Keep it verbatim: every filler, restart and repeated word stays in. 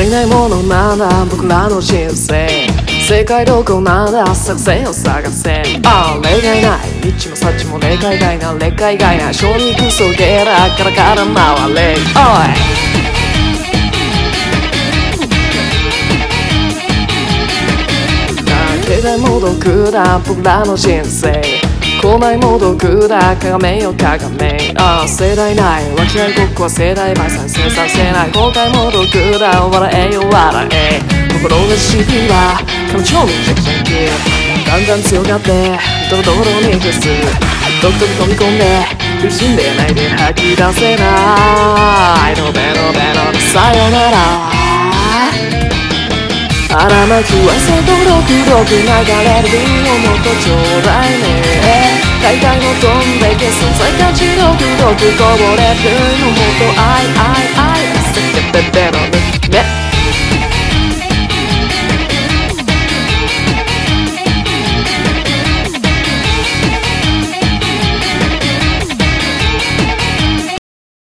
いないものなんだ僕らの人生。正解どこなんだ作戦を探せ。ああ例外ないニッチもサッチも例外外な例外外な小児クソゲラカラカラ回れ。おい携帯も毒だ僕らの人生。校内も毒だ鏡よ鏡。ああ世代ない分け合いごっこは世代倍再生させない。後悔も毒だ笑えよ笑え。心が死には感情の弱点キーだんだん強がってドロドロに消す。ドクドク飛び込んで苦しんでないで吐き出せない。のべのべのべさよなら。荒まく汗とドクドク流れる瓶をもっとちょうだいね。大体も飛んでけ存在たちドクドクこぼれるのもっと愛愛